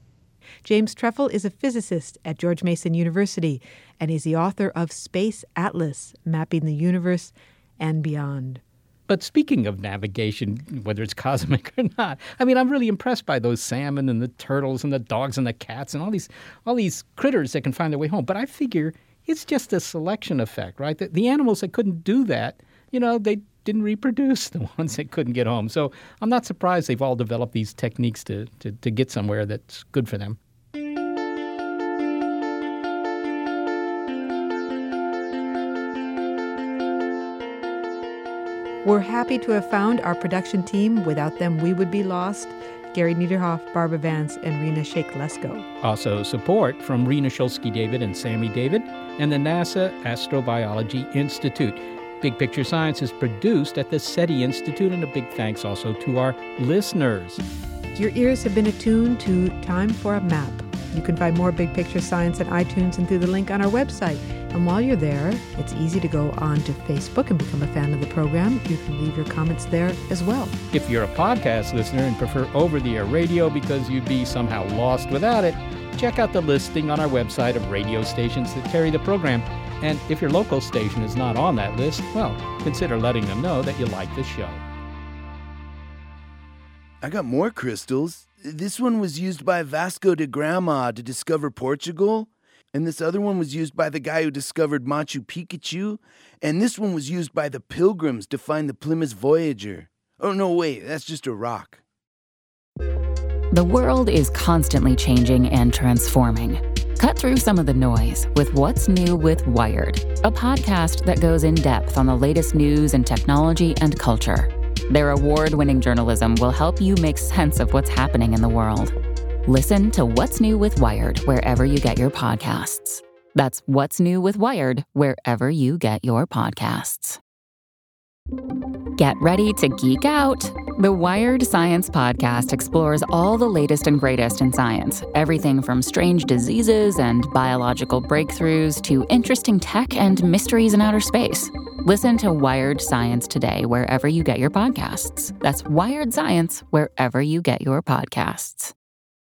James Trefil is a physicist at George Mason University and is the author of Space Atlas, Mapping the Universe and Beyond. But speaking of navigation, whether it's cosmic or not, I mean, I'm really impressed by those salmon and the turtles and the dogs and the cats and all these all these critters that can find their way home. But I figure it's just a selection effect, right? The, the animals that couldn't do that, you know, they didn't reproduce, the ones that couldn't get home. So I'm not surprised they've all developed these techniques to, to, to get somewhere that's good for them. We're happy to have found our production team. Without them, we would be lost. Gary Niederhoff, Barbara Vance, and Rena Sheikh Lesko. Also support from Rena Shulsky-David and Sammy David and the NASA Astrobiology Institute. Big Picture Science is produced at the SETI Institute, and a big thanks also to our listeners. Your ears have been attuned to Time for a Map. You can find more Big Picture Science on iTunes and through the link on our website. And while you're there, it's easy to go on to Facebook and become a fan of the program. You can leave your comments there as well. If you're a podcast listener and prefer over-the-air radio because you'd be somehow lost without it, check out the listing on our website of radio stations that carry the program. And if your local station is not on that list, well, consider letting them know that you like the show. I got more crystals. This one was used by Vasco da Gama to discover Portugal. And this other one was used by the guy who discovered Machu Picchu. And this one was used by the Pilgrims to find the Plymouth Voyager. Oh, no, wait, that's just a rock. The world is constantly changing and transforming. Cut through some of the noise with What's New with Wired, a podcast that goes in depth on the latest news and technology and culture. Their award-winning journalism will help you make sense of what's happening in the world. Listen to What's New with Wired wherever you get your podcasts. That's What's New with Wired wherever you get your podcasts. Get ready to geek out. The Wired Science Podcast explores all the latest and greatest in science, everything from strange diseases and biological breakthroughs to interesting tech and mysteries in outer space. Listen to Wired Science today wherever you get your podcasts. That's Wired Science wherever you get your podcasts.